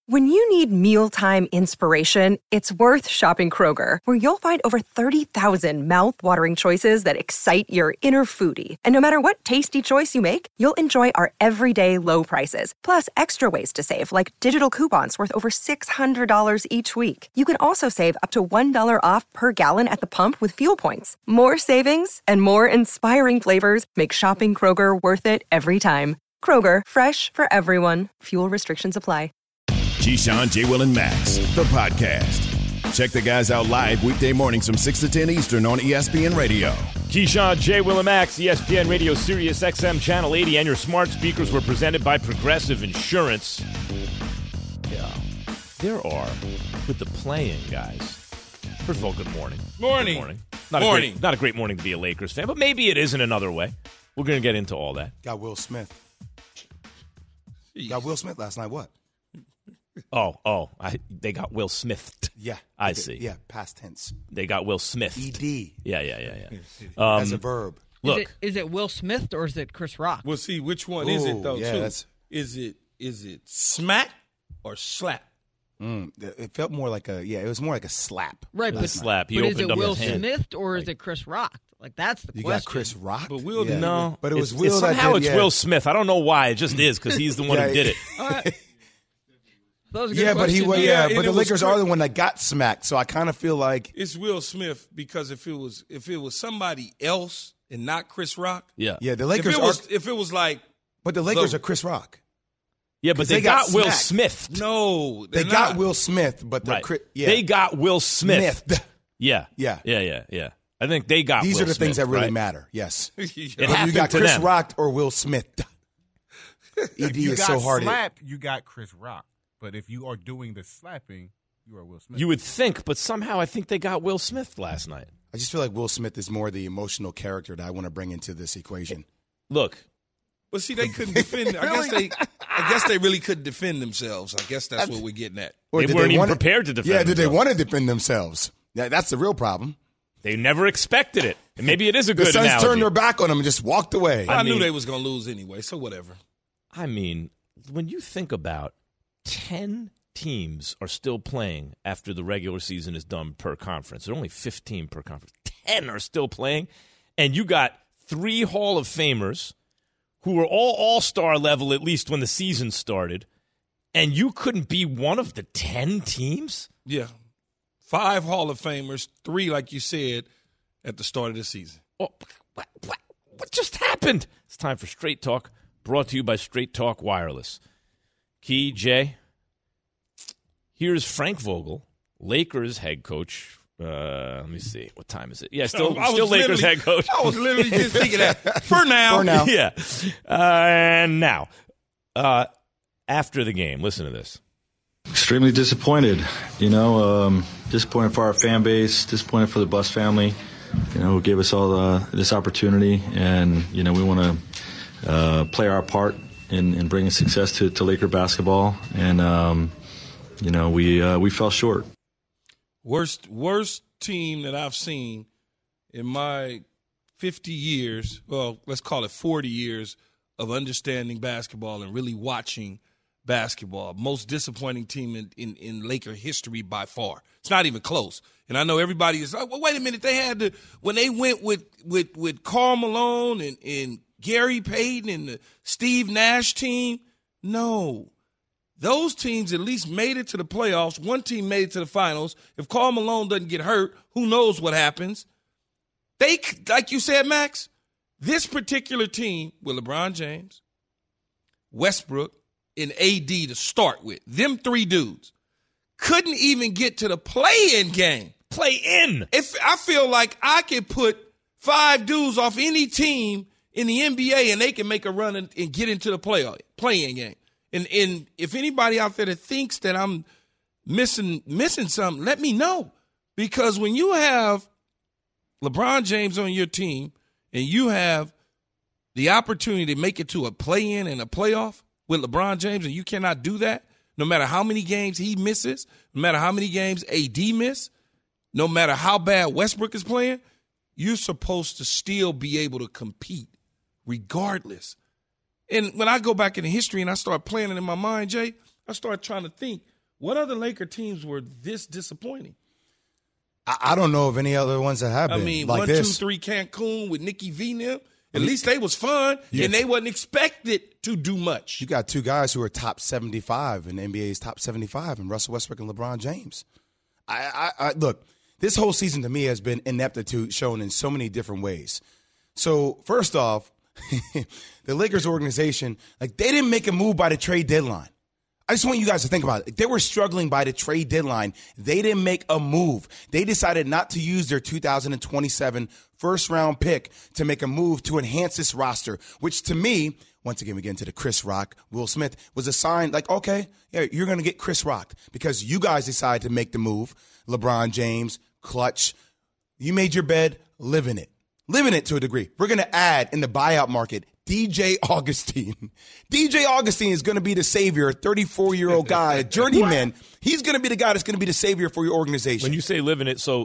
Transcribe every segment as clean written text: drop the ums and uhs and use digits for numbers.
When you need mealtime inspiration, it's worth shopping Kroger, where you'll find over 30,000 mouth-watering choices that excite your inner foodie. And no matter what tasty choice you make, you'll enjoy our everyday low prices, plus extra ways to save, like digital coupons worth over $600 each week. You can also save up to $1 off per gallon at the pump with fuel points. More savings and more inspiring flavors make shopping Kroger worth it every time. Kroger, fresh for everyone. Fuel restrictions apply. Keyshawn, J. Will, and Max, the podcast. Check the guys out live weekday mornings from 6 to 10 Eastern on ESPN Radio. Keyshawn, J. Will, and Max, ESPN Radio, Sirius XM Channel 80, and your smart speakers were presented by Progressive Insurance. Yeah, there are, with the playing, guys. First of all, good morning. Morning. Good morning. Not a great morning to be a Lakers fan, but maybe it is in another way. We're going to get into all that. Got Will Smith. Got Will Smith last night. What? They got Will Smith. Yeah. I see. Yeah, past tense. They got Will Smith. ED. Yeah. As a verb. Look. Is it Will Smith or is it Chris Rock? We'll see which one is it, though, too. Is it smack or slap? It felt more like it was more like a slap. Right, but slap. He but is opened it up Will his hand. Smith or is it Chris Rock? Like, that's the You question. got Chris Rock? But Will No. But it was It's Will that somehow did, it's Will Smith. I don't know why. It just is because he's the one who did it. All right. That was a good Yeah, but question. but the Lakers are the one that got smacked, so I kind of feel like It's Will Smith because if it was somebody else and not Chris Rock, Yeah. the Lakers if it was like but the Lakers are Chris Rock. Yeah, but 'Cause they they got got Will smacked. Smith. no, They they're got not. Will Smith, but They got Will Smith. Yeah. Yeah. I think they got These Will are the things Smith, that really right? matter. Yes. It Whether happened you got to Chris them. Rock or Will Smith. ED You is got so hard. slapped, you got Chris Rock. But if you are doing the slapping, you are Will Smith. You would think, but somehow I think they got Will Smith last night. I just feel like Will Smith is more the emotional character that I want to bring into this equation. Look, But see, they couldn't defend. I guess they really couldn't defend themselves. I guess that's what we're getting at. Or they did weren't even want prepared to defend Yeah, did they themselves. want to defend themselves? Yeah, that's the real problem. They never expected it. And maybe it is a The good Suns analogy. turned their back on them and just walked away. I knew mean- they was going to lose anyway, so whatever. I mean, when you think about 10 teams are still playing after the regular season is done per conference. There are only 15 per conference. 10 are still playing. And you got 3 Hall of Famers who were all all-star level at least when the season started. And you couldn't be one of the 10 teams? Yeah. 5 Hall of Famers, 3, like you said, at the start of the season. Oh, what just happened? It's time for Straight Talk, brought to you by Straight Talk Wireless. Key, Jay, here's Frank Vogel, Lakers head coach. Let me see. What time is it? Yeah, still Lakers head coach. I was literally just thinking that. For now. Yeah. And now, after the game, listen to this. Extremely disappointed, disappointed for our fan base, disappointed for the Buss family, who gave us all this opportunity. And, we want to play our part in bringing success to Laker basketball. And, we fell short. Worst team that I've seen in my 50 years, well, let's call it 40 years of understanding basketball and really watching basketball. Most disappointing team in Laker history by far. It's not even close. And I know everybody is like, well, wait a minute. They had when they went with Karl Malone and Gary Payton and the Steve Nash team. No. Those teams at least made it to the playoffs. One team made it to the finals. If Karl Malone doesn't get hurt, who knows what happens? They, like you said, Max, this particular team with LeBron James, Westbrook, and AD to start with, them 3 dudes, couldn't even get to the play-in game. Play-in? If I feel like I could put 5 dudes off any team in the NBA and they can make a run and get into the play-in game. And if anybody out there that thinks that I'm missing something, let me know. Because when you have LeBron James on your team and you have the opportunity to make it to a play-in and a playoff with LeBron James and you cannot do that, no matter how many games he misses, no matter how many games AD miss, no matter how bad Westbrook is playing, you're supposed to still be able to compete regardless. And when I go back into history and I start playing it in my mind, Jay, I start trying to think, What other Laker teams were this disappointing? I don't know of any other ones that have been. I mean, like 1, this. 2, 3 Cancun with Nicky V and them. At least they was fun, and they wasn't expected to do much. You got two guys who are top 75 in the NBA's top 75, and Russell Westbrook and LeBron James. I look, this whole season to me has been ineptitude shown in so many different ways. So first off, the Lakers organization, like, they didn't make a move by the trade deadline. I just want you guys to think about it. They were struggling by the trade deadline. They didn't make a move. They decided not to use their 2027 first-round pick to make a move to enhance this roster, which to me, once again, we get into the Chris Rock, Will Smith, was a sign like, okay, yeah, you're going to get Chris Rock because you guys decided to make the move. LeBron James, Clutch, you made your bed, live in it. Live in it to a degree. We're going to add in the buyout market DJ Augustine. DJ Augustine is going to be the savior, a 34-year-old guy, a journeyman. He's going to be the guy that's going to be the savior for your organization. When you say live in it, so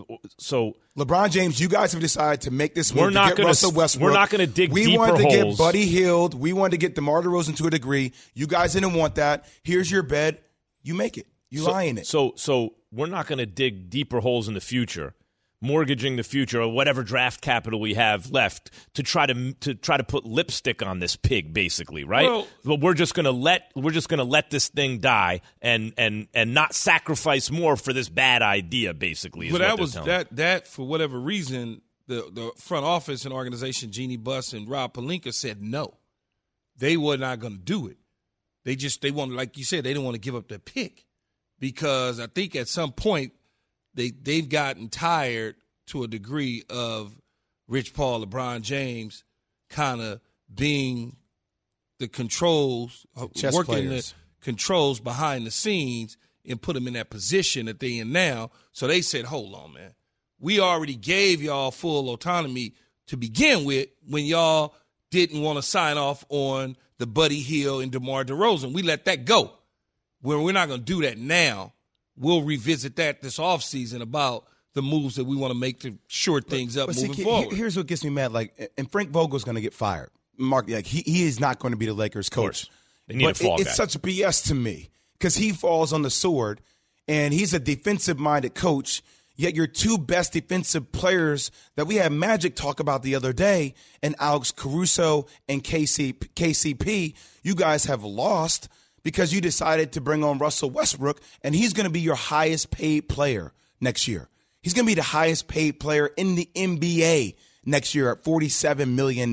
LeBron James, you guys have decided to make this move we're not to get Russell Westbrook. We're not going to dig we deeper wanted to holes. get Buddy Hield. We wanted to get DeMar DeRozan to a degree. You guys didn't want that. Here's your bed. You make it. You lie in it. So we're not going to dig deeper holes in the future, mortgaging the future or whatever draft capital we have left to try to put lipstick on this pig, basically, right? Well, we're just going to let this thing die and not sacrifice more for this bad idea, basically. But that for whatever reason, the front office and organization, Jeannie Buss and Rob Pelinka, said no. They were not going to do it. They wanted, like you said, they didn't want to give up their pick because I think at some point they've gotten tired to a degree of Rich Paul, LeBron James kind of being the controls, working the controls behind the scenes and put them in that position that they're in now. So they said, hold on, man. We already gave y'all full autonomy to begin with when y'all didn't want to sign off on the Buddy Hield and DeMar DeRozan. We let that go. We're not going to do that now. We'll revisit that this offseason about the moves that we want to make to shore things up moving forward. Here's what gets me mad. Like, and Frank Vogel's going to get fired. Mark, like, he is not going to be the Lakers coach. They need a fall guy. It's such BS to me because he falls on the sword, and he's a defensive-minded coach, yet your two best defensive players that we had Magic talk about the other day, and Alex Caruso and KCP, you guys have lost because you decided to bring on Russell Westbrook, and he's going to be your highest paid player next year. He's going to be the highest paid player in the NBA next year at $47 million.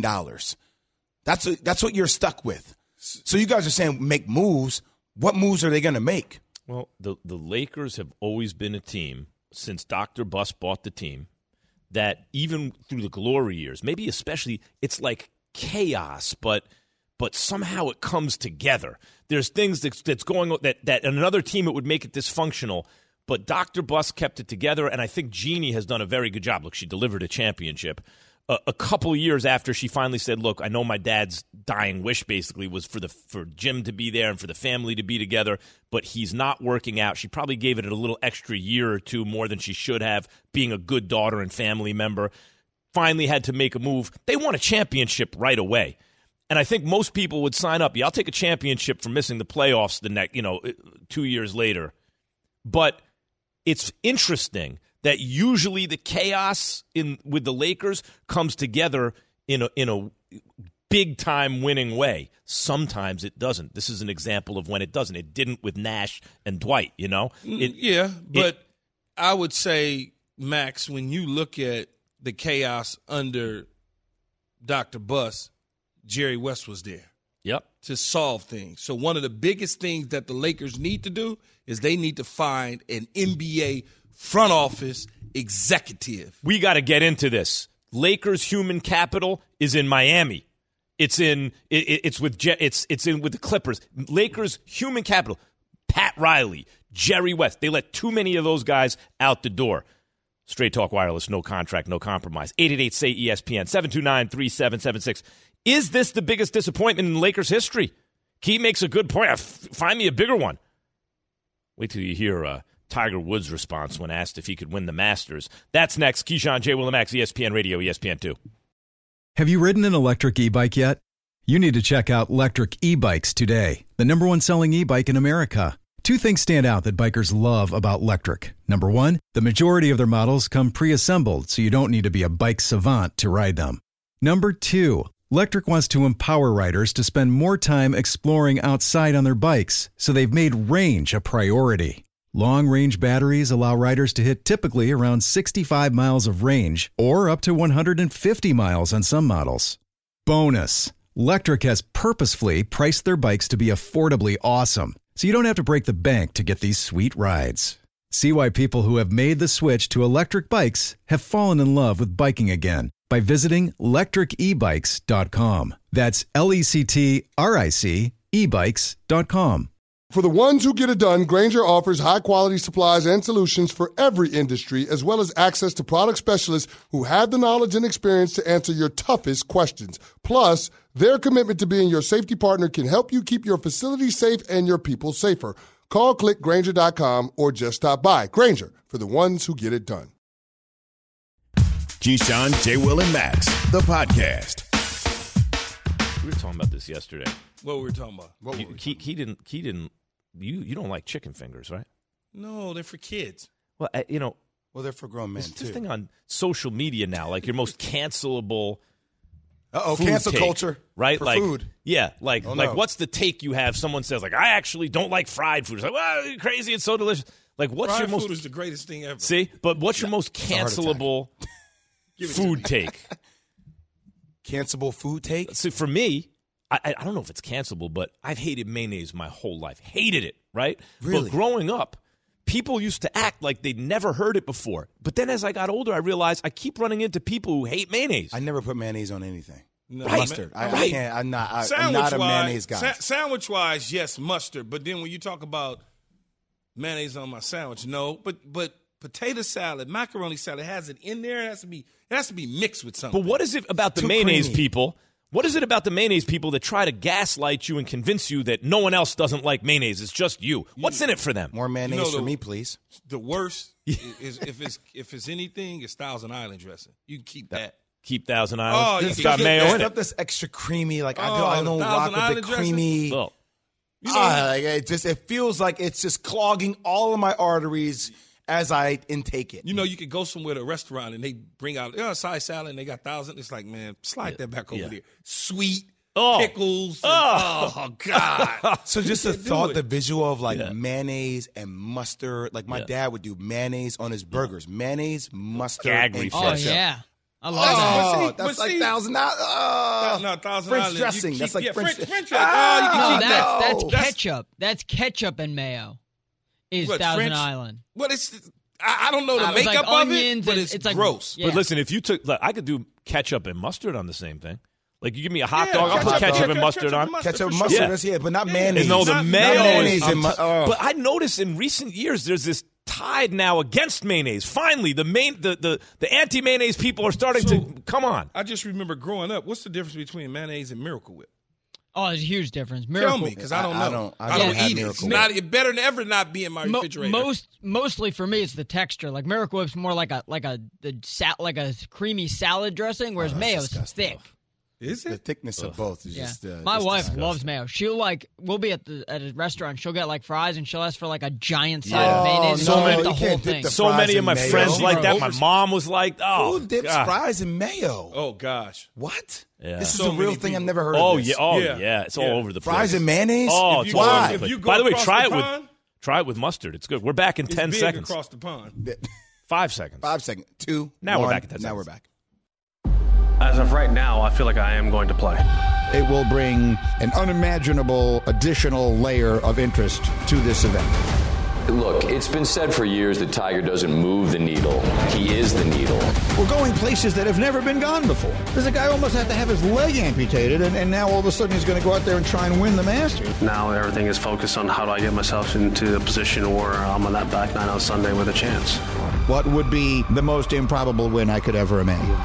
That's what you're stuck with. So you guys are saying make moves. What moves are they going to make? Well, the Lakers have always been a team since Dr. Buss bought the team that even through the glory years, maybe especially, it's like chaos, but somehow it comes together. There's things that's going on that in another team it would make it dysfunctional, but Dr. Buss kept it together, and I think Jeannie has done a very good job. Look, she delivered a championship. A couple of years after she finally said, look, I know my dad's dying wish basically was for Jim to be there and for the family to be together, but he's not working out. She probably gave it a little extra year or two more than she should have, being a good daughter and family member. Finally had to make a move. They won a championship right away. And I think most people would sign up. Yeah, I'll take a championship for missing the playoffs 2 years later. But it's interesting that usually the chaos with the Lakers comes together in a big-time winning way. Sometimes it doesn't. This is an example of when it doesn't. It didn't with Nash and Dwight, But I would say, Max, when you look at the chaos under Dr. Buss, Jerry West was there. Yep. To solve things. So one of the biggest things that the Lakers need to do is they need to find an NBA front office executive. We got to get into this. Lakers human capital is in Miami. It's in with the Clippers. Lakers human capital. Pat Riley, Jerry West. They let too many of those guys out the door. Straight Talk Wireless, no contract, no compromise. 888-SAY-ESPN, 729-3776. Is this the biggest disappointment in Lakers history? Key makes a good point. Find me a bigger one. Wait till you hear Tiger Woods' response when asked if he could win the Masters. That's next. Keyshawn, J. Will and Max, ESPN Radio, ESPN2. Have you ridden an electric e-bike yet? You need to check out Electric E-Bikes today, the #1 selling e-bike in America. Two things stand out that bikers love about Lectric. Number one, the majority of their models come pre-assembled, so you don't need to be a bike savant to ride them. Number two, Lectric wants to empower riders to spend more time exploring outside on their bikes, so they've made range a priority. Long-range batteries allow riders to hit typically around 65 miles of range, or up to 150 miles on some models. Bonus, Lectric has purposefully priced their bikes to be affordably awesome, so you don't have to break the bank to get these sweet rides. See why people who have made the switch to electric bikes have fallen in love with biking again by visiting lectricebikes.com. That's LECTRIC ebikes.com. For the ones who get it done, Grainger offers high-quality supplies and solutions for every industry, as well as access to product specialists who have the knowledge and experience to answer your toughest questions. Plus, their commitment to being your safety partner can help you keep your facility safe and your people safer. Call, click Grainger.com, or just stop by. Grainger, for the ones who get it done. Keyshawn, J. Will, and Max, the podcast. We were talking about this yesterday. What were we talking about? He didn't. You don't like chicken fingers, right? No, they're for kids. Well, Well, they're for grown men, there's too. this thing on social media now, like your most cancelable. Food cancel take, culture, right? for like food. Yeah, like Oh, no. what's the take you have? Someone says like, I actually don't like fried food. It's like, well, you're crazy. It's so delicious. Like, what's Fried your most food is the greatest thing ever. see? But what's your most a heart attack. cancelable food take? Cancelable food take? See, for me, I don't know if it's cancelable, but I've hated mayonnaise my whole life. Hated it, right? Really? But growing up, people used to act like they'd never heard it before. But then as I got older, I realized I keep running into people who hate mayonnaise. I never put mayonnaise on anything. No, Mustard. I Right. can't. I'm not a mayonnaise guy. Sandwich-wise, yes, mustard. But then when you talk about mayonnaise on my sandwich, no. But potato salad, macaroni salad has it in there. It has to be mixed with something. But what is it about the Too mayonnaise creamy. people? What is it about the mayonnaise people that try to gaslight you and convince you that no one else doesn't like mayonnaise? It's just you. What's in it for them? More mayonnaise You know, for me, please. The worst is if it's anything, it's Thousand Island dressing. You can keep that. Keep Thousand Island. you It's can got keep mayo that in Stuff it. that's extra creamy. Like I Oh, don't rock Thousand with Island the dressing? creamy. Well, Like it feels like it's just clogging all of my arteries as I intake it. You know, you could go somewhere to a restaurant and they bring out side salad and they got thousand. It's like, man, slide that back over there. Sweet pickles. Oh God. So just the can't do thought, it. the visual of like mayonnaise and mustard. Like my dad would do mayonnaise on his burgers. Mayonnaise, mustard, Gag and reflex. Oh, ketchup. yeah. I love Oh, that. That's but like see- $1,000. No, Thousand French Island. dressing. You That's keep- like yeah, French. French dressing. No, Oh, you can keep that. that's ketchup. That's ketchup and mayo. Is What, Thousand French? Island. But it's I don't know the It's like makeup of it, onions but and- it's it's like- gross. yeah. But listen, if you took, I could do ketchup and mustard on the same thing. Like you give me a hot Yeah, dog, I'll put ketchup- ketchup and mustard on. Ketchup, for mustard, sure. that's but not Yeah. mayonnaise. No, the Not mayo. mayonnaise is- and But I noticed in recent years there's this tide now against mayonnaise. Finally, the anti mayonnaise people are starting to come on. I just remember growing up. What's the difference between mayonnaise and Miracle Whip? Oh, there's a huge difference. Tell Miracle. me, because I don't know. I don't have eat it. Miracle It's Whip. not. It better never not be in my refrigerator. Mostly for me, it's the texture. Like Miracle Whip's more like a creamy salad dressing, whereas mayo's disgusting. thick. Is The it? thickness of both is Yeah, just. my just wife disgusting. loves mayo. We'll be at a restaurant. She'll get like fries, and she'll ask for like a giant side Yeah. of mayonnaise. Oh, and no, she'll eat you the whole can't dip thing. the So many fries of my in mayo. friends like that. My Over- mom was like, "Oh, Who dips God. fries in mayo? Oh gosh. What? Yeah. This is So a real many thing. I've people. never heard Oh of this. yeah, oh Yeah. yeah, it's all Yeah. over the place. Fries and mayonnaise? Oh, If it's you all go- over if the place. you go By the way, across try the it with pond, mustard. It's good. We're back in It's 10 big seconds. across the pond. 5 seconds. 5 seconds. 2. Now we're 1. back in 10 Now seconds. we're back. As of right now, I feel like I am going to play. It will bring an unimaginable additional layer of interest to this event. Look, it's been said for years that Tiger doesn't move the needle. He is the needle. We're going places that have never been gone before. There's a guy who almost had to have his leg amputated, and now all of a sudden he's going to go out there and try and win the Masters. Now everything is focused on how do I get myself into a position where I'm on that back nine on Sunday with a chance. What would be the most improbable win I could ever imagine?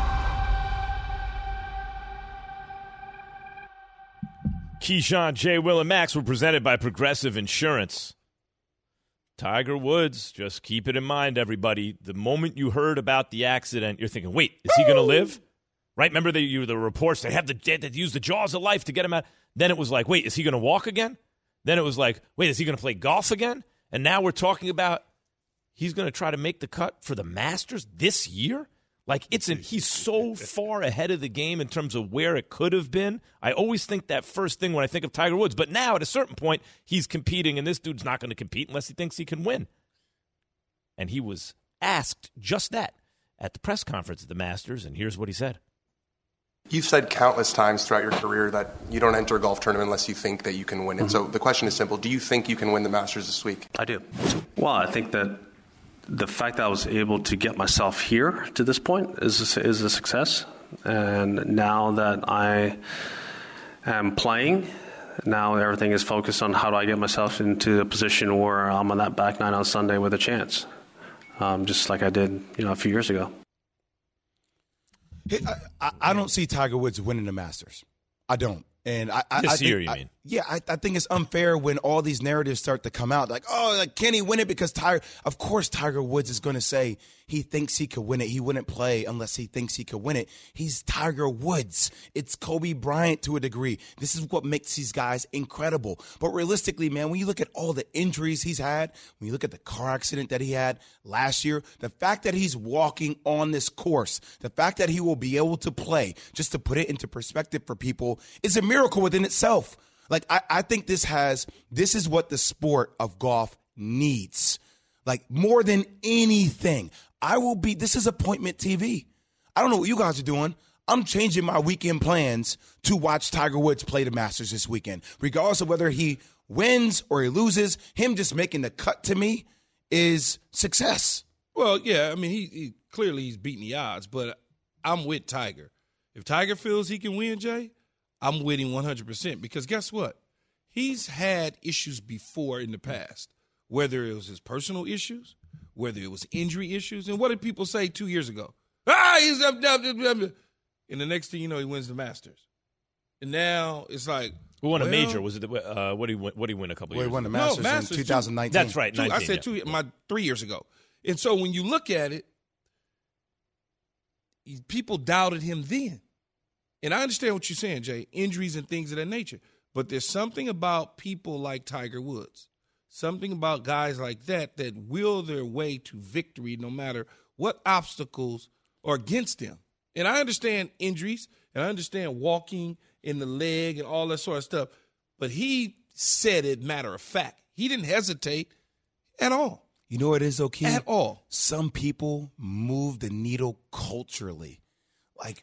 Keyshawn, J. Will, and Max were presented by Progressive Insurance. Tiger Woods, just keep it in mind, everybody. The moment you heard about the accident, you're thinking, wait, is he going to live? Right? Remember the reports, they had to use the jaws of life to get him out. Then it was like, wait, is he going to walk again? Then it was like, wait, is he going to play golf again? And now we're talking about he's going to try to make the cut for the Masters this year? Like, he's so far ahead of the game in terms of where it could have been. I always think that first thing when I think of Tiger Woods. But now, at a certain point, he's competing, and this dude's not going to compete unless he thinks he can win. And he was asked just that at the press conference at the Masters, and here's what he said. You've said countless times throughout your career that you don't enter a golf tournament unless you think that you can win it. So the question is simple. Do you think you can win the Masters this week? I do. Well, I think that the fact that I was able to get myself here to this point is a success. And now that I am playing, now everything is focused on how do I get myself into a position where I'm on that back nine on Sunday with a chance, just like I did, a few years ago. I don't see Tiger Woods winning the Masters. I don't. And this year, you mean? Yeah, I think it's unfair when all these narratives start to come out. Like, can he win it? Because of course Tiger Woods is going to say he thinks he could win it. He wouldn't play unless he thinks he could win it. He's Tiger Woods. It's Kobe Bryant to a degree. This is what makes these guys incredible. But realistically, man, when you look at all the injuries he's had, when you look at the car accident that he had last year, the fact that he's walking on this course, the fact that he will be able to play, just to put it into perspective for people, is a miracle within itself. Like, I think this is what the sport of golf needs. Like, more than anything. This is appointment TV. I don't know what you guys are doing. I'm changing my weekend plans to watch Tiger Woods play the Masters this weekend. Regardless of whether he wins or he loses, him just making the cut to me is success. Well, yeah, I mean, he clearly he's beating the odds, but I'm with Tiger. If Tiger feels he can win, Jay, I'm with him 100% because guess what? He's had issues before in the past, whether it was his personal issues, whether it was injury issues. And what did people say 2 years ago? He's up. And the next thing you know, he wins the Masters. And now it's like. Who won a major? Was it what did he win a couple years ago? He won the Masters in 2019. That's right. 19, I said 3 years ago. And so when you look at it, people doubted him then. And I understand what you're saying, Jay, injuries and things of that nature. But there's something about people like Tiger Woods, something about guys like that will their way to victory no matter what obstacles are against them. And I understand injuries, and I understand walking in the leg and all that sort of stuff. But he said it matter of fact. He didn't hesitate at all. You know what it is, O'Keefe? At all. Some people move the needle culturally. Like,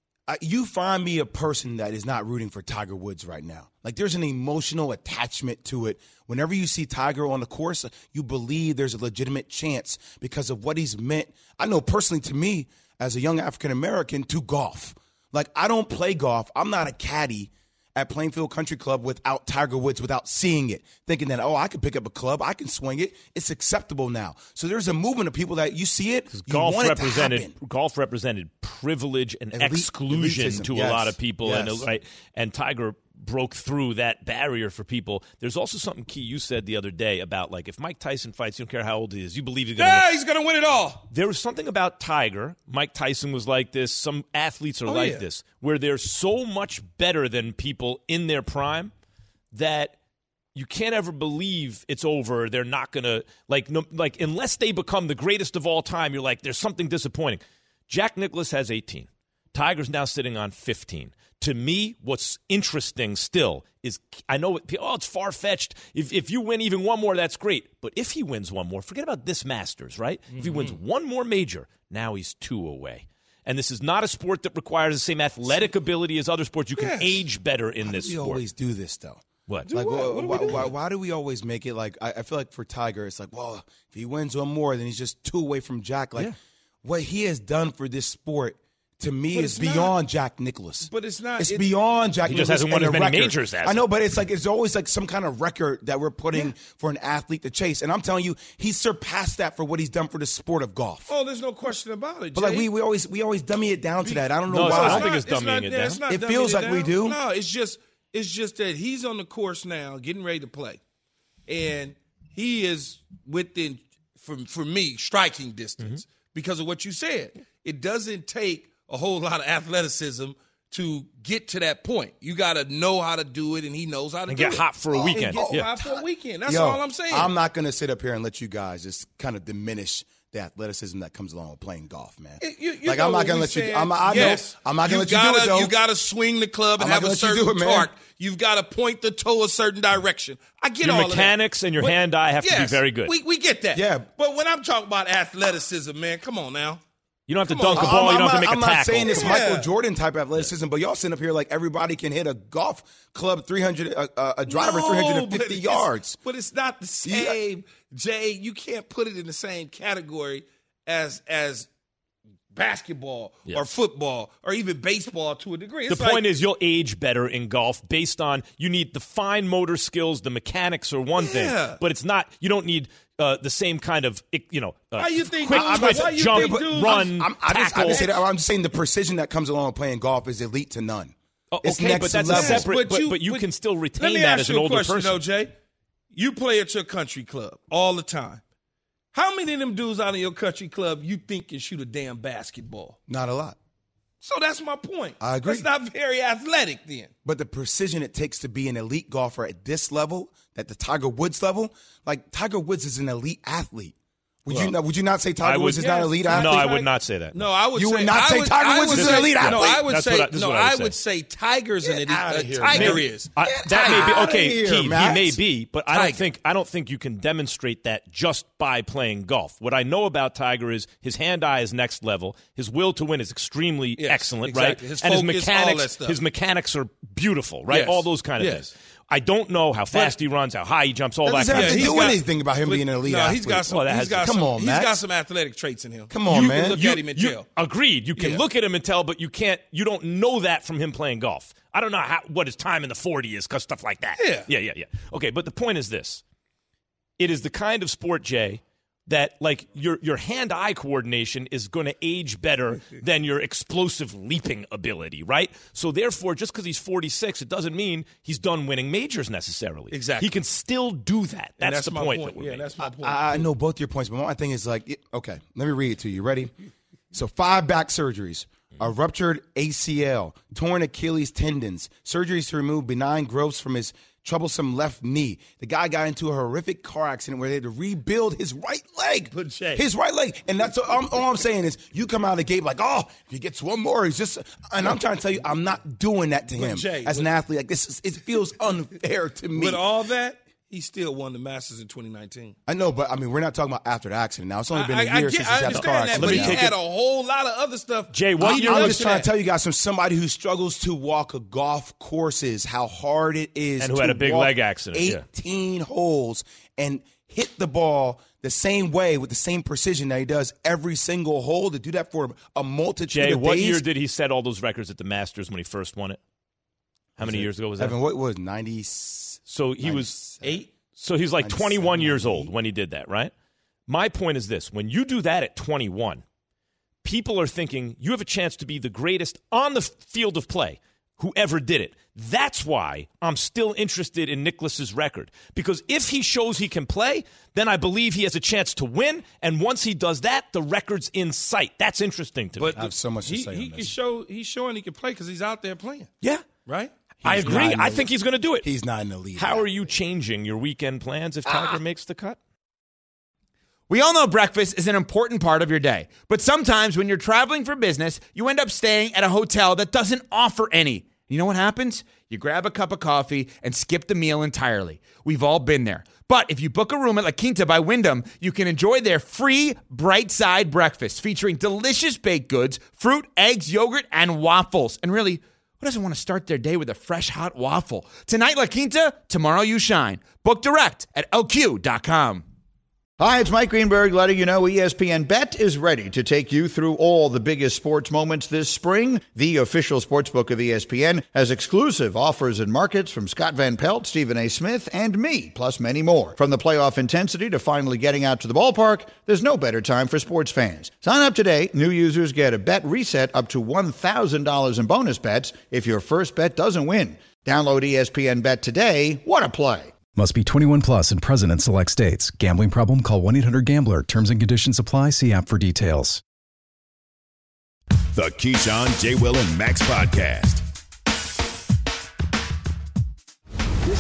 you find me a person that is not rooting for Tiger Woods right now. Like, there's an emotional attachment to it. Whenever you see Tiger on the course, you believe there's a legitimate chance because of what he's meant. I know personally to me, as a young African-American, to golf. Like, I don't play golf. I'm not a caddy at Plainfield Country Club without Tiger Woods, without seeing it, thinking that, I can pick up a club, I can swing it. It's acceptable now. So there's a movement of people that you see it, you want it to happen. Golf represented privilege and exclusion elitism, to a lot of people, and Tiger broke through that barrier for people. There's also something key you said the other day about, like, if Mike Tyson fights, you don't care how old he is, you believe he's going to win. He's going to win it all. There was something about Tiger. Mike Tyson was like this. Some athletes are like this, where they're so much better than people in their prime that you can't ever believe it's over. They're not going to, like, unless they become the greatest of all time, you're like, there's something disappointing. Jack Nicklaus has 18. Tiger's now sitting on 15. To me, what's interesting still is, I know it's far-fetched. If you win even one more, that's great. But if he wins one more, forget about this Masters, right? Mm-hmm. If he wins one more major, now he's 2 away. And this is not a sport that requires the same athletic ability as other sports. You can age better in this sport. We always do this, though. What? Like, why do we always make it like, I feel like for Tiger, it's like, well, if he wins one more, then he's just 2 away from Jack. Like, what he has done for this sport, to me, is beyond Jack Nicklaus. But it's not. It's beyond Jack Nicklaus. He just hasn't won as many majors as I know, but it's always like some kind of record that we're putting for an athlete to chase. And I'm telling you, he's surpassed that for what he's done for the sport of golf. Oh, there's no question about it, Jay. But like we always dummy it down to that. I don't know why. I don't think it's dummying it down. It feels like we do. No, it's just that he's on the course now, getting ready to play, and he is within, for me, striking distance because of what you said. It doesn't take a whole lot of athleticism to get to that point. You got to know how to do it, and he knows how to and do it. get hot for a weekend. Get hot for a weekend. That's Yo, all I'm saying. I'm not going to sit up here and let you guys just kind of diminish the athleticism that comes along with playing golf, man. You like, know I'm not what going to we let said. you. I'm not going to let you do it, though. You got to swing the club and I'm have not a gonna let you certain do it, man. torque. You've got to point the toe a certain direction. I get your all of that. mechanics and your hand-eye have to be very good. We get that. Yeah. But when I'm talking about athleticism, man, come on now. You don't have to dunk the ball. You don't have to make a tackle. I'm not saying it's Michael Jordan type athleticism, but y'all sitting up here like everybody can hit a golf club 300, a driver 350 yards. But it's not the same, Jay. You can't put it in the same category as basketball or football or even baseball to a degree. The point is you'll age better in golf based on you need the fine motor skills, the mechanics are one thing, but it's not. You don't need the same kind of why you think quick jump, run, tackle. I'm just saying the precision that comes along with playing golf is elite to none. It's next but that's level. a separate. But you can still retain that as an older person. Let me ask you a question, though, Jay. You play at your country club all the time. How many of them dudes out of your country club you think can shoot a damn basketball? Not a lot. So that's my point. I agree. That's not very athletic then. But the precision it takes to be an elite golfer at this level, at the Tiger Woods level, like Tiger Woods is an elite athlete. Would you not say Tiger Woods is not an elite athlete? No, I would not say that. No, I would. You would not say Tiger Woods is an elite athlete. No, I would say. I would say Tiger's an elite. Tiger is. That may be okay. Here, Keith, he Max. may be, but I don't think you can demonstrate that just by playing golf. What I know about Tiger is his hand-eye is next level. His will to win is extremely excellent, exactly. right? His and focus, his mechanics are beautiful, right? Yes. All those kind of things. I don't know how fast he runs, how high he jumps, all that. Doesn't kind have of to stuff. do anything about him being an elite athlete. He's got some. Come on, he's Max. got some athletic traits in him. Come on, you man. Can look at him and tell. Agreed. You can look at him and tell, but you can't. You don't know that from him playing golf. I don't know what his time in the 40 is, because stuff like that. Yeah. Okay, but the point is this: it is the kind of sport, Jay, that like your hand-eye coordination is going to age better than your explosive leaping ability, right? So therefore, just because he's 46, it doesn't mean he's done winning majors necessarily. Exactly. He can still do that. That's the point. That's my point. I know both your points, but my thing is like, okay, let me read it to you. Ready? So 5 back surgeries, a ruptured ACL, torn Achilles tendons, surgeries to remove benign growths from his troublesome left knee. The guy got into a horrific car accident where they had to rebuild his right leg. His right leg. And that's all I'm saying is you come out of the gate like, oh, if he gets one more, he's just – and I'm trying to tell you, I'm not doing that to him as an athlete. Like it feels unfair to me. With all that, he still won the Masters in 2019. I know, but I mean, we're not talking about after the accident now. It's only been a year since he's had the car accident. But he had a whole lot of other stuff. Jay, I'm just trying to tell you guys from somebody who struggles to walk a golf courses, how hard it is and who had a big leg accident. 18 holes and hit the ball the same way with the same precision that he does every single hole, to do that for a multitude of days. Jay, what year did he set all those records at the Masters when he first won it? How many years ago was that? Evan, what was 90? So he was 8. So he's like 21 years old when he did that, right? My point is this. When you do that at 21, people are thinking you have a chance to be the greatest on the field of play who ever did it. That's why I'm still interested in Nicklaus's record. Because if he shows he can play, then I believe he has a chance to win. And once he does that, the record's in sight. That's interesting to me. I have so much to say on this. He's showing he can play because he's out there playing. Yeah. Right? I agree. I think he's going to do it. He's not in the lead. How are you changing your weekend plans if Tiger makes the cut? We all know breakfast is an important part of your day. But sometimes when you're traveling for business, you end up staying at a hotel that doesn't offer any. You know what happens? You grab a cup of coffee and skip the meal entirely. We've all been there. But if you book a room at La Quinta by Wyndham, you can enjoy their free Bright Side breakfast featuring delicious baked goods, fruit, eggs, yogurt, and waffles. And really, who doesn't want to start their day with a fresh, hot waffle? Tonight, La Quinta, tomorrow you shine. Book direct at LQ.com. Hi, it's Mike Greenberg letting you know ESPN Bet is ready to take you through all the biggest sports moments this spring. The official sportsbook of ESPN has exclusive offers and markets from Scott Van Pelt, Stephen A. Smith, and me, plus many more. From the playoff intensity to finally getting out to the ballpark, there's no better time for sports fans. Sign up today. New users get a bet reset up to $1,000 in bonus bets if your first bet doesn't win. Download ESPN Bet today. What a play. Must be 21 plus and present in select states. Gambling problem? Call 1-800-GAMBLER. Terms and conditions apply. See app for details. The Keyshawn, J. Will, and Max podcast.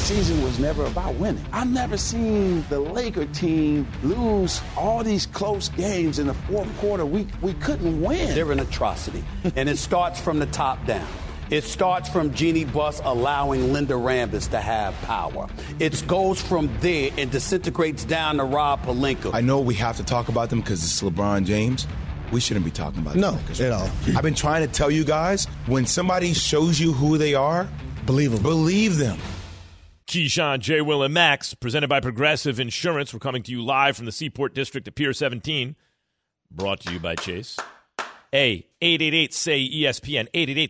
season was never about winning. I've never seen the Laker team lose all these close games in the fourth quarter. We couldn't win. They're an atrocity, and it starts from the top down. It starts from Jeannie Buss allowing Linda Rambis to have power. It goes from there and disintegrates down to Rob Pelinka. I know we have to talk about them because it's LeBron James. We shouldn't be talking about them. No, at all. I've been trying to tell you guys, when somebody shows you who they are, believe them. Believe them. Keyshawn, J. Will, and Max, presented by Progressive Insurance. We're coming to you live from the Seaport District at Pier 17. Brought to you by Chase. 888-SAY-ESPN,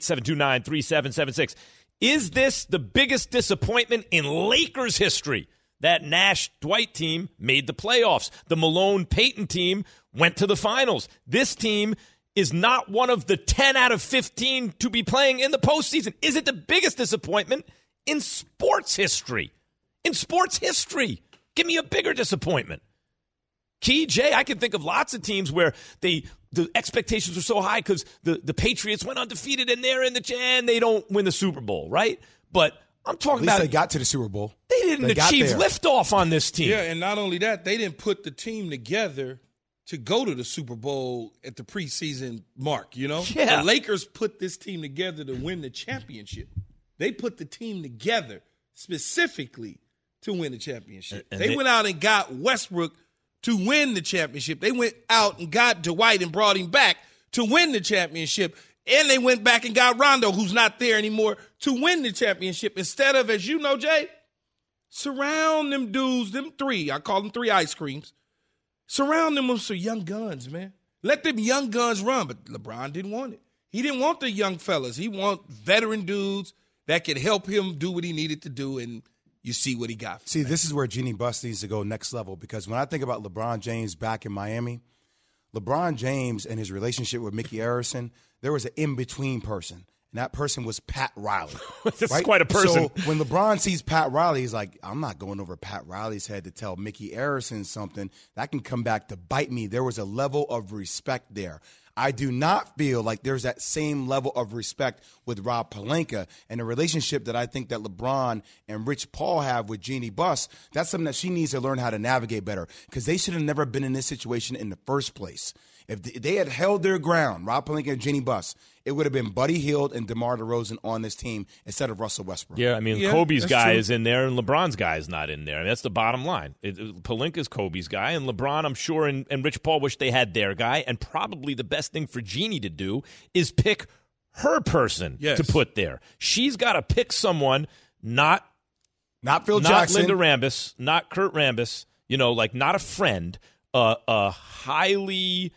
888-729-3776. Is this the biggest disappointment in Lakers history? That Nash-Dwight team made the playoffs. The Malone-Payton team went to the finals. This team is not one of the 10 out of 15 to be playing in the postseason. Is it the biggest disappointment in sports history? In sports history. Give me a bigger disappointment. Key, Jay, I can think of lots of teams where the expectations were so high because the Patriots went undefeated and they're in and they don't win the Super Bowl, right? But I'm talking about they got to the Super Bowl. They didn't achieve liftoff on this team. Yeah, and not only that, they didn't put the team together to go to the Super Bowl at the preseason mark, you know? Yeah. The Lakers put this team together to win the championship. They put the team together specifically to win the championship. And they went out and got Westbrook to win the championship. They went out and got Dwight and brought him back to win the championship. And they went back and got Rondo, who's not there anymore, to win the championship. Instead of, as you know, Jay, surround them dudes, them three. I call them three ice creams. Surround them with some young guns, man. Let them young guns run. But LeBron didn't want it. He didn't want the young fellas. He want veteran dudes that could help him do what he needed to do, and you see what he got. See, this is where Jeannie Buss needs to go next level, because when I think about LeBron James back in Miami, LeBron James and his relationship with Mickey Arison, there was an in-between person, and that person was Pat Riley. That's right? quite a person. So when LeBron sees Pat Riley, he's like, I'm not going over Pat Riley's head to tell Mickey Arison something. That can come back to bite me. There was a level of respect there. I do not feel like there's that same level of respect with Rob Pelinka, and the relationship that I think that LeBron and Rich Paul have with Jeannie Buss. That's something that she needs to learn how to navigate better, because they should have never been in this situation in the first place. If they had held their ground, Rob Pelinka and Jeannie Buss, it would have been Buddy Hield and DeMar DeRozan on this team instead of Russell Westbrook. Yeah, I mean, Kobe's guy is in there and LeBron's guy is not in there. I mean, that's the bottom line. Pelinka's Kobe's guy, and LeBron, I'm sure, and Rich Paul wish they had their guy. And probably the best thing for Jeannie to do is pick her person to put there. She's got to pick someone, not Phil Jackson, not Linda Rambis, not Kurt Rambis, like not a friend, a highly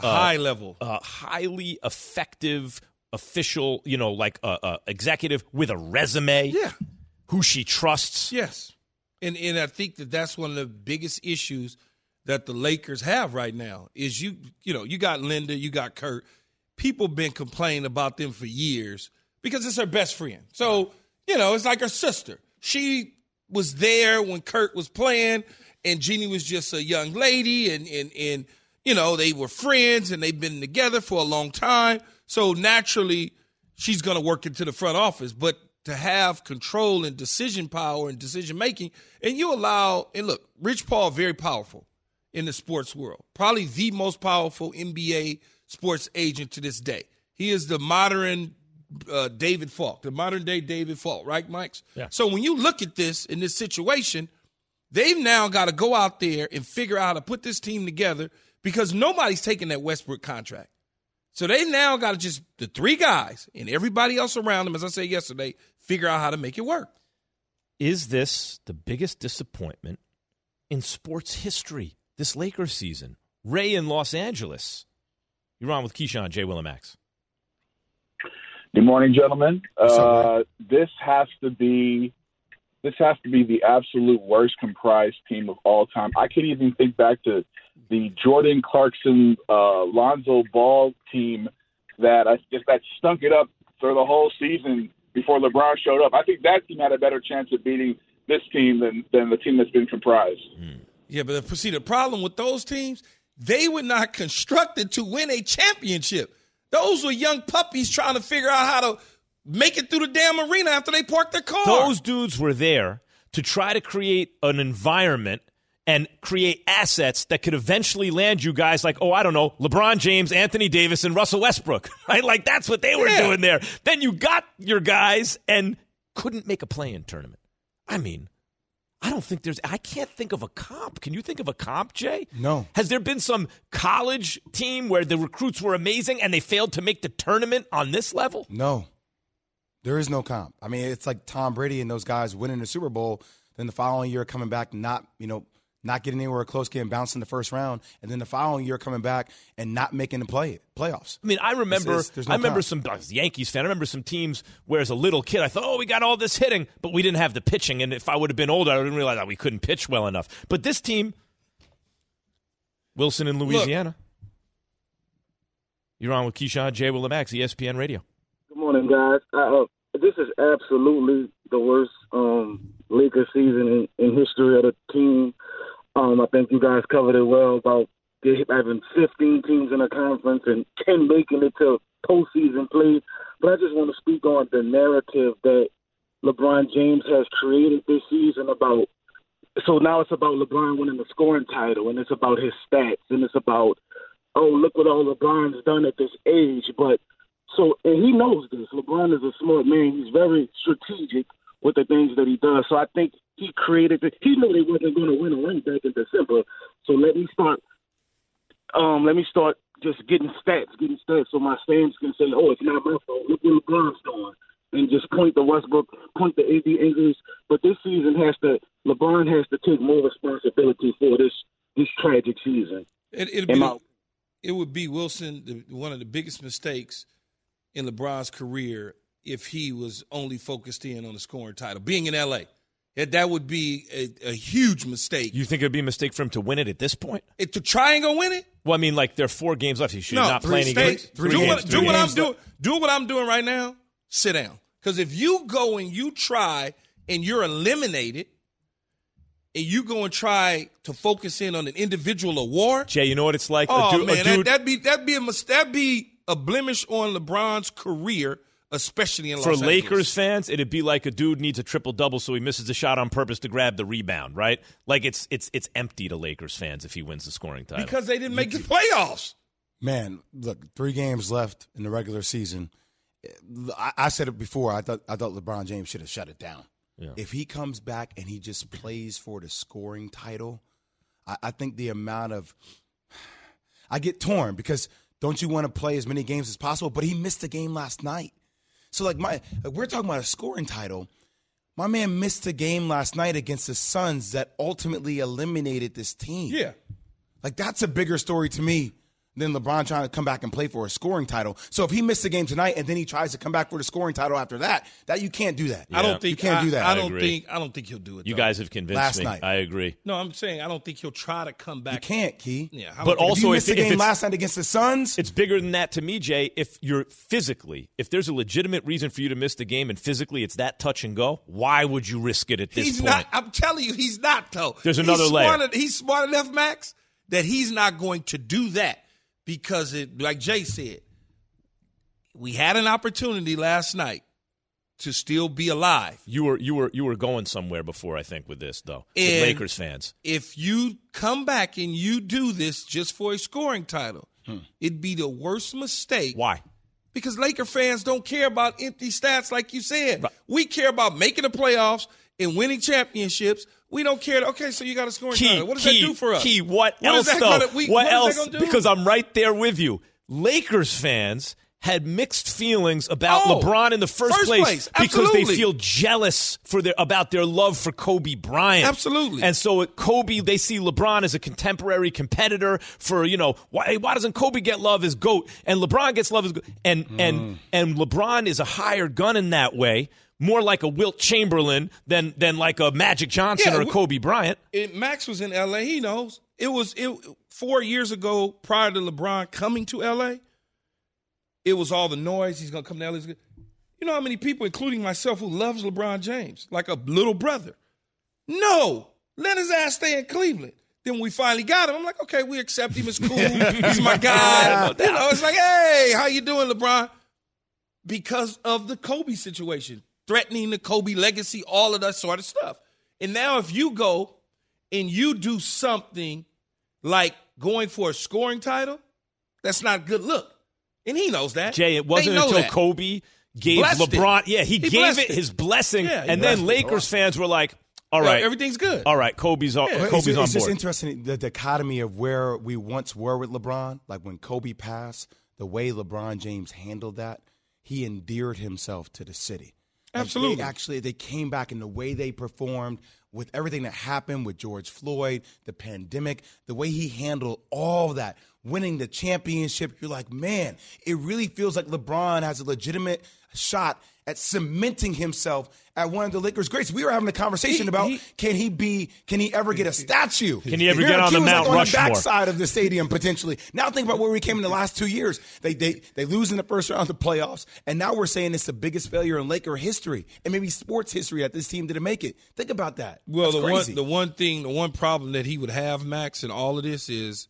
highly effective official, like executive with a resume. Yeah. Who she trusts. Yes. And I think that's one of the biggest issues that the Lakers have right now is you got Linda, you got Kurt. People been complaining about them for years because it's her best friend. So, it's like her sister. She was there when Kurt was playing, and Jeannie was just a young lady, and they were friends, and they've been together for a long time. So naturally, she's going to work into the front office. But to have control and decision power and decision making, and look, Rich Paul, very powerful in the sports world. Probably the most powerful NBA sports agent to this day. He is the modern David Falk, the modern day David Falk, right, Mike? Yeah. So when you look at this in this situation, they've now got to go out there and figure out how to put this team together, because nobody's taking that Westbrook contract. So they now got to just, the three guys and everybody else around them, as I said yesterday, figure out how to make it work. Is this the biggest disappointment in sports history, this Lakers season? Ray in Los Angeles. You're on with Keyshawn, J. Will, and Max. Good morning, gentlemen. This has to be the absolute worst comprised team of all time. I could even think back to the Jordan Clarkson, Lonzo Ball team that stunk it up for the whole season before LeBron showed up. I think that team had a better chance of beating this team than the team that's been comprised. Yeah, but see, the problem with those teams, they were not constructed to win a championship. Those were young puppies trying to figure out how to make it through the damn arena after they parked their car. Those dudes were there to try to create an environment and create assets that could eventually land you guys like, I don't know, LeBron James, Anthony Davis, and Russell Westbrook, right? Like, that's what they were doing there. Then you got your guys and couldn't make a play-in tournament. I mean, I can't think of a comp. Can you think of a comp, Jay? No. Has there been some college team where the recruits were amazing and they failed to make the tournament on this level? No. There is no comp. I mean, it's like Tom Brady and those guys winning the Super Bowl, then the following year coming back not getting anywhere close, getting bounced in the first round, and then the following year coming back and not making the playoffs. I mean, I remember I was a Yankees fan. I remember some teams where as a little kid I thought, we got all this hitting, but we didn't have the pitching. And if I would have been older, I didn't realize that we couldn't pitch well enough. But this team, Wilson in Louisiana. Look, you're on with Keyshawn, J. Will and Max, ESPN Radio. Good morning, guys. This is absolutely the worst Lakers season in history of the team. I think you guys covered it well about having 15 teams in a conference and 10 making it to postseason play. But I just want to speak on the narrative that LeBron James has created this season about. So now it's about LeBron winning the scoring title, and it's about his stats, and it's about, look what all LeBron's done at this age. And he knows this. LeBron is a smart man. He's very strategic with the things that he does. So I think he created it. He knew they wasn't going to win a ring back in December. So let me start just getting stats so my fans can say, it's not my fault. Look what LeBron's doing. And just point to Westbrook, point to AD injuries. But this season LeBron has to take more responsibility for this tragic season. It would be, Wilson, one of the biggest mistakes in LeBron's career if he was only focused in on the scoring title. Being in L.A., that would be a huge mistake. You think it would be a mistake for him to win it at this point? To try and go win it? Well, I mean, like, there are 4 games left. He should not play any games. Do what I'm doing right now. Sit down. Because if you go and you try and you're eliminated and you go and try to focus in on an individual award. Jay, you know what it's like? That'd be a blemish on LeBron's career, especially in Los Angeles. For Lakers fans, it'd be like a dude needs a triple-double so he misses a shot on purpose to grab the rebound, right? Like it's empty to Lakers fans if he wins the scoring title. Because they didn't make the playoffs. Man, look, 3 games left in the regular season. I said it before. I thought LeBron James should have shut it down. Yeah. If he comes back and he just plays for the scoring title, I think the amount of – I get torn because don't you want to play as many games as possible? But he missed a game last night. So, we're talking about a scoring title. My man missed a game last night against the Suns that ultimately eliminated this team. Yeah. That's a bigger story to me than LeBron trying to come back and play for a scoring title. So if he missed a game tonight and then he tries to come back for the scoring title after that you can't do that. Yeah. I don't think you can't do that. I don't think he'll do it. You guys have convinced last me. night. I agree. No, I'm saying I don't think he'll try to come back. You can't, Key. Yeah, but also if you missed a game last night against the Suns, it's bigger than that to me, Jay. If there's a legitimate reason for you to miss the game and physically it's that touch and go, why would you risk it at this point? He's not. I'm telling you, he's not though. There's another layer. He's smart enough, Max, that he's not going to do that. Because like Jay said, we had an opportunity last night to still be alive. You were going somewhere before, I think, with this though. With Lakers fans. If you come back and you do this just for a scoring title, it'd be the worst mistake. Why? Because Laker fans don't care about empty stats like you said. Right. We care about making the playoffs and winning championships. We don't care. Okay, so you got a scoring title. What does that do for us? What else, though? What else? Because I'm right there with you. Lakers fans had mixed feelings about LeBron in the first place because they feel jealous about their love for Kobe Bryant. Absolutely. And so Kobe, they see LeBron as a contemporary competitor for, why doesn't Kobe get love as GOAT? And LeBron gets love as GOAT. And LeBron is a hired gun in that way. More like a Wilt Chamberlain than like a Magic Johnson or a Kobe Bryant. Max was in L.A. He knows. It was 4 years ago prior to LeBron coming to L.A., it was all the noise. He's going to come to L.A. You know how many people, including myself, who loves LeBron James, like a little brother? No. Let his ass stay in Cleveland. Then when we finally got him, I'm like, okay, we accept him as cool. He's my guy. It's like, hey, how you doing, LeBron? Because of the Kobe situation. Threatening the Kobe legacy, all of that sort of stuff. And now if you go and you do something like going for a scoring title, that's not a good look. And he knows that. Jay, it wasn't until Kobe gave Blessed LeBron. it. Yeah, he gave it his blessing. Yeah, and then Lakers fans were like, all right. Everything's good. All right, Kobe's on board. It's just interesting, the dichotomy of where we once were with LeBron. Like when Kobe passed, the way LeBron James handled that, he endeared himself to the city. Absolutely. They came back in the way they performed with everything that happened with George Floyd, the pandemic, the way he handled all that, winning the championship. You're like, man, it really feels like LeBron has a legitimate shot at cementing himself at one of the Lakers' greats. We were having a conversation about can he ever get a statue? Can he ever get on the Mount on Rushmore? the backside of the stadium potentially. Now think about where we came in the last 2 years. They lose in the first round of the playoffs, and now we're saying it's the biggest failure in Laker history and maybe sports history that this team didn't make it. Think about that. Well, That's the one problem that he would have, Max, in all of this is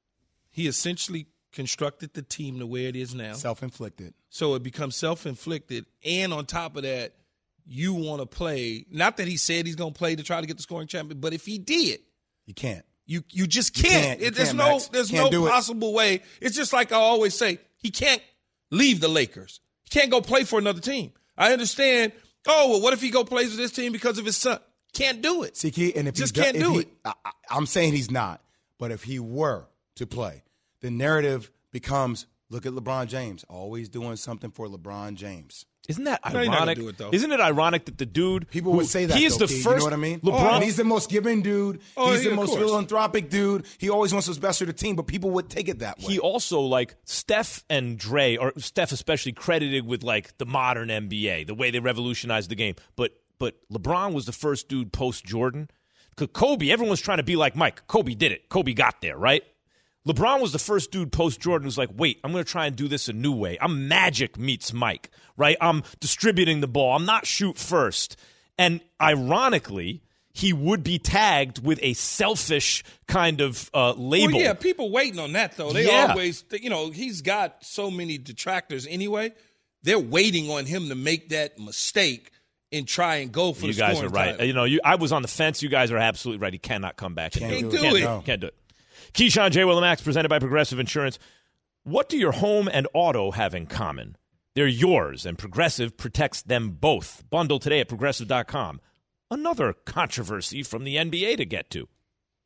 he essentially constructed the team the way it is now. Self-inflicted. So it becomes self-inflicted. And on top of that, you want to play. Not that he said he's going to play to try to get the scoring champion, but if he did. You can't. You just can't. There's no possible way. It's just like I always say, he can't leave the Lakers. He can't go play for another team. I understand, what if he go plays with this team because of his son? Can't do it. See, Key, and if just he can't do it. I'm saying he's not. But if he were to play, the narrative becomes, look at LeBron James, always doing something for LeBron James. Isn't that No, you're not gonna ironic? do it, though. Isn't it ironic that the dude People would say that. he is though, the Key, first? You know what I mean? LeBron, And he's the most giving dude. He's the most philanthropic dude. He always wants what's best for the team, but people would take it that way. He also, like, Steph and Dre, or Steph especially, credited with, like, the modern NBA, the way they revolutionized the game. But LeBron was the first dude post-Jordan. Because Kobe, everyone's trying to be like Mike. Kobe did it. Kobe got there, right? LeBron was the first dude post-Jordan who's like, wait, I'm going to try and do this a new way. I'm Magic meets Mike, right? I'm distributing the ball. I'm not shoot first. And ironically, he would be tagged with a selfish kind of label. Well, yeah, people waiting on that, though. They always, he's got so many detractors anyway. They're waiting on him to make that mistake and try and go for you the guys scoring are right. title. I was on the fence. You guys are absolutely right. He cannot come back. Can't do it. Can't do it. Keyshawn, J. Will, and Max, presented by Progressive Insurance. What do your home and auto have in common? They're yours, and Progressive protects them both. Bundle today at Progressive.com. Another controversy from the NBA to get to.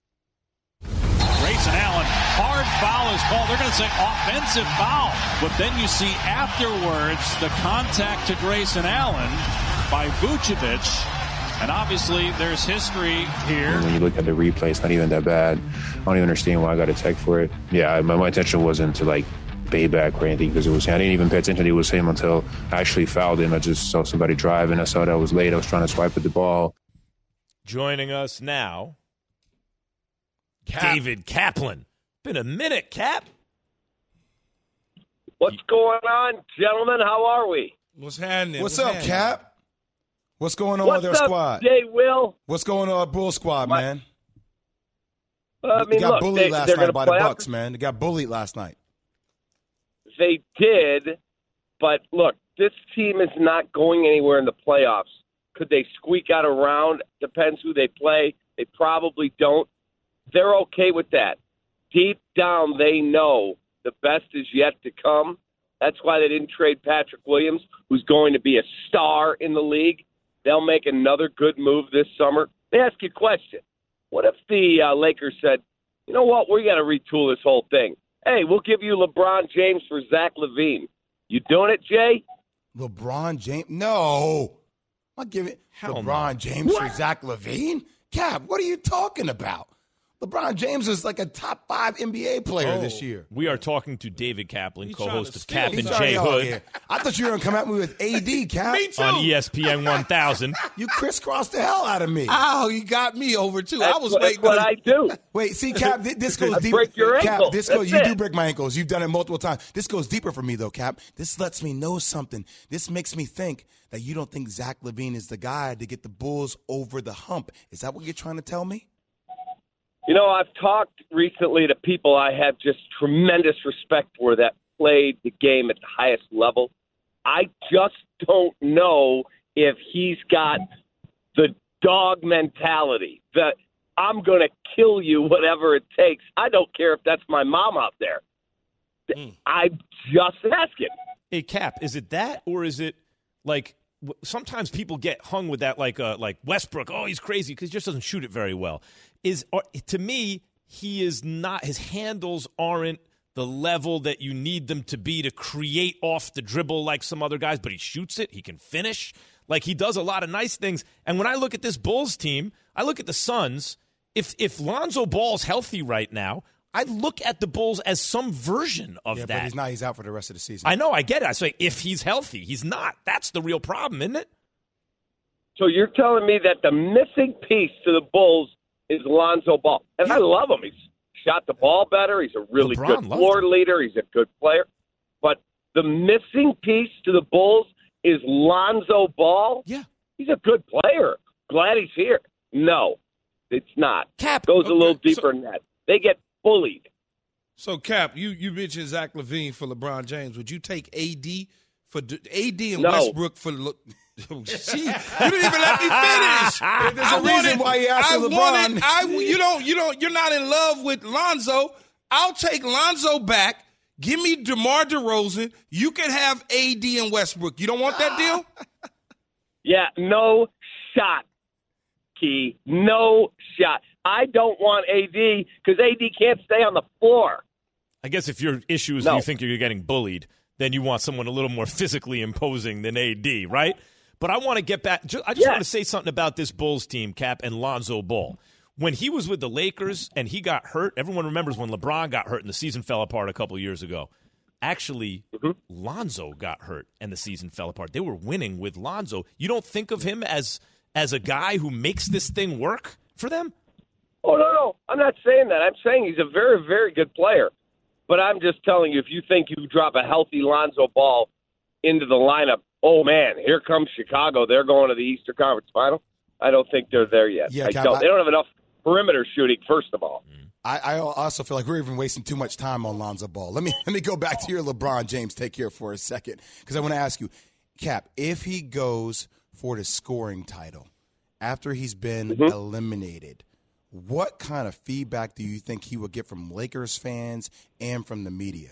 Grayson Allen, hard foul is called. They're going to say offensive foul. But then you see afterwards the contact to Grayson Allen by Vucevic. And obviously there's history here. When you look at the replay, it's not even that bad. I don't even understand why I got a tech for it. Yeah, my intention wasn't to, like, pay back or anything because it was him. I didn't even pay attention to it was him until I actually fouled him. I just saw somebody driving. I saw that I was late. I was trying to swipe at the ball. Joining us now, David Kaplan. Been a minute, Cap. What's going on, gentlemen? How are we? What's happening? What's up, Cap? What's going on What's with their up, squad? Jay Will? What's going on with Bull squad, man? I They mean, got look, bullied last they're night gonna by the play Bucks, man. They got bullied last night. They did, but look, this team is not going anywhere in the playoffs. Could they squeak out a round? Depends who they play. They probably don't. They're okay with that. Deep down, they know the best is yet to come. That's why they didn't trade Patrick Williams, who's going to be a star in the league. They'll make another good move this summer. Let me ask you a question. What if the Lakers said, you know what, we got to retool this whole thing. Hey, we'll give you LeBron James for Zach LaVine. You doing it, Jay? LeBron James? No. I'm not giving LeBron James for Zach LaVine? Cap, what are you talking about? LeBron James is like a top 5 NBA player this year. We are talking to David Kaplan, co-host of He's Cap and trying J to- Hood. yeah. I thought you were going to come at me with AD, Cap. Me too. On ESPN 1000. You crisscrossed the hell out of me. Oh, you got me over, too. That's I was what, waiting. that's what I do. Wait, see, Cap, this goes I deeper. break your Cap, ankle. this goes. That's You it. do break my ankles. You've done it multiple times. This goes deeper for me, though, Cap. This lets me know something. This makes me think that you don't think Zach LaVine is the guy to get the Bulls over the hump. Is that what you're trying to tell me? You know, I've talked recently to people I have just tremendous respect for that played the game at the highest level. I just don't know if he's got the dog mentality. The I'm going to kill you, whatever it takes. I don't care if that's my mom out there. I'm just asking. Hey, Cap, is it that, or is it like sometimes people get hung with that, like Westbrook? Oh, he's crazy because he just doesn't shoot it very well. To me, he is not. His handles aren't the level that you need them to be to create off the dribble like some other guys. But he shoots it. He can finish. Like, he does a lot of nice things. And when I look at this Bulls team, I look at the Suns. If Lonzo Ball's healthy right now, I look at the Bulls as some version of that. But he's not. He's out for the rest of the season. I know. I get it. I say if he's healthy. He's not. That's the real problem, isn't it? So you're telling me that the missing piece to the Bulls is Lonzo Ball. And I love him. He's shot the ball better. He's a really good floor leader. He's a good player. But the missing piece to the Bulls is Lonzo Ball. Yeah. He's a good player. Glad he's here. No, it's not. Cap goes a little deeper than that. They get bullied. So, Cap, you mentioned Zach LaVine for LeBron James. Would you take AD and Westbrook for you didn't even let me finish. There's a reason why you asked LeBron. You're not in love with Lonzo. I'll take Lonzo back. Give me DeMar DeRozan. You can have AD and Westbrook. You don't want that deal? Yeah, no shot, Key. No shot. I don't want AD because AD can't stay on the floor. I guess if your issue is you think you're getting bullied, then you want someone a little more physically imposing than AD, right? But I want to get back. I just want to say something about this Bulls team, Cap, and Lonzo Ball. When he was with the Lakers and he got hurt, everyone remembers when LeBron got hurt and the season fell apart a couple of years ago. Actually, Lonzo got hurt and the season fell apart. They were winning with Lonzo. You don't think of him as a guy who makes this thing work for them? Oh, no. I'm not saying that. I'm saying he's a very, very good player. But I'm just telling you, if you think you drop a healthy Lonzo Ball into the lineup, oh, man, here comes Chicago. They're going to the Eastern Conference Final. I don't think they're there yet. Yeah, they don't have enough perimeter shooting, first of all. I also feel like we're even wasting too much time on Lonzo Ball. Let me go back to your LeBron James take here for a second, because I want to ask you, Cap, if he goes for the scoring title after he's been eliminated, what kind of feedback do you think he would get from Lakers fans and from the media?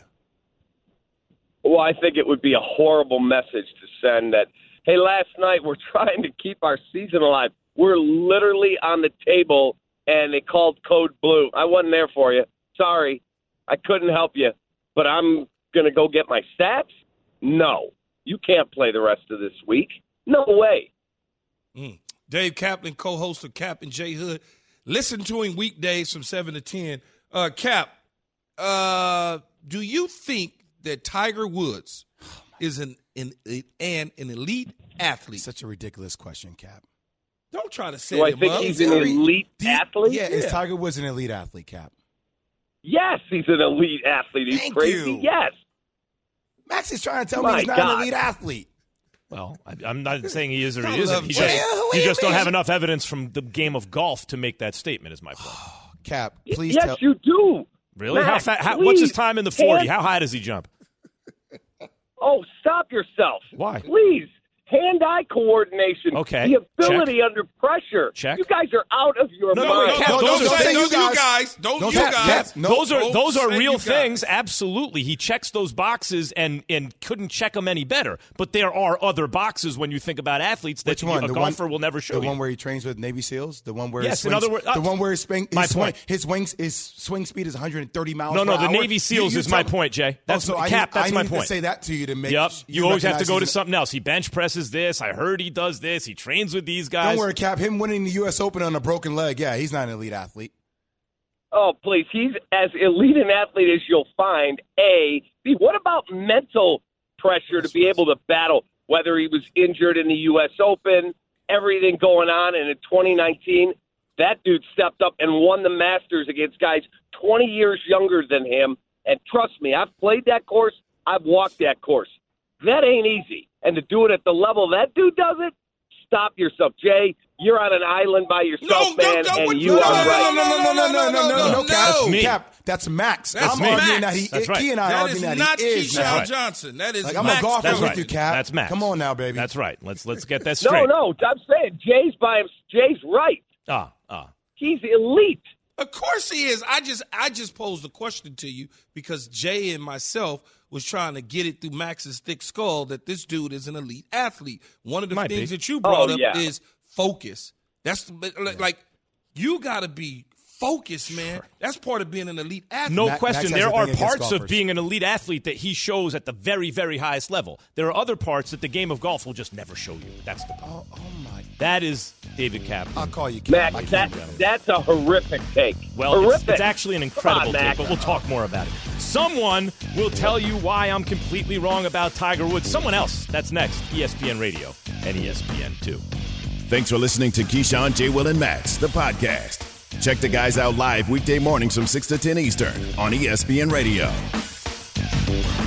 Well, I think it would be a horrible message to send that, hey, last night we're trying to keep our season alive. We're literally on the table, and they called code blue. I wasn't there for you. Sorry. I couldn't help you. But I'm going to go get my stats? No. You can't play the rest of this week. No way. Dave Kaplan, co-host of Cap and J Hood. Listen to him weekdays from 7 to 10. Cap, do you think that Tiger Woods is an elite athlete? Such a ridiculous question, Cap. Don't try to say Do I think he's an elite athlete? Yeah, is Tiger Woods an elite athlete, Cap? Yes, he's an elite athlete. He's crazy. You. Yes. Max is trying to tell me he's not an elite athlete. Well, I'm not saying he is or he isn't. You just don't have enough evidence from the game of golf to make that statement, is my point. Cap, please yes, tell. you do. Really? Max, what's his time in the 40? How high does he jump? Oh, stop yourself. Why? Please. Hand-eye coordination. Okay. The ability under pressure. Check. You guys are out of your mind. Those are real things. Absolutely. He checks those boxes and couldn't check them any better. But there are other boxes when you think about athletes that a golfer will never show you. The one where he trains with Navy SEALs? The one where yes, in other words, the one where his swing speed is 130 miles per hour? No, the Navy SEALs is my point, Jay. That's my point. To say that to you to make you always have to go to something else. He bench presses this. I heard he does this. He trains with these guys. Don't worry, Cap. Him winning the U.S. Open on a broken leg, yeah, he's not an elite athlete. Oh, please. He's as elite an athlete as you'll find. B, what about mental pressure to be able to battle, whether he was injured in the U.S. Open, everything going on, and in 2019, that dude stepped up and won the Masters against guys 20 years younger than him. And trust me, I've played that course. I've walked that course. That ain't easy. And to do it at the level that dude does it, stop yourself. Jay, you're on an island by yourself, man, and you are right. No, Cap. That's Max. That's I'm arguing that he. That's right. Key and I That arguing is that not he is. Keyshawn Johnson. That is like, I'm Max. a golfer That's with right. you, Cap. That's Max. Come on now, baby. That's right. Let's get that straight. No, I'm saying Jay's by him. Jay's right. He's elite. Of course he is. I just posed a question to you because Jay and myself was trying to get it through Max's thick skull that this dude is an elite athlete. One of the things that you brought up is focus. That's like you got to be focused, man. That's part of being an elite athlete. No question. There are parts of being an elite athlete that he shows at the very, very highest level. There are other parts that the game of golf will just never show you. That's the problem. Oh my. That is David Kaplan. I'll call you Cap. Max, that's a horrific take. Well, it's actually an incredible take, but we'll talk more about it. Someone will tell you why I'm completely wrong about Tiger Woods. Someone else. That's next. ESPN Radio and ESPN2. Thanks for listening to Keyshawn, J. Will, and Max, the podcast. Check the guys out live weekday mornings from 6 to 10 Eastern on ESPN Radio.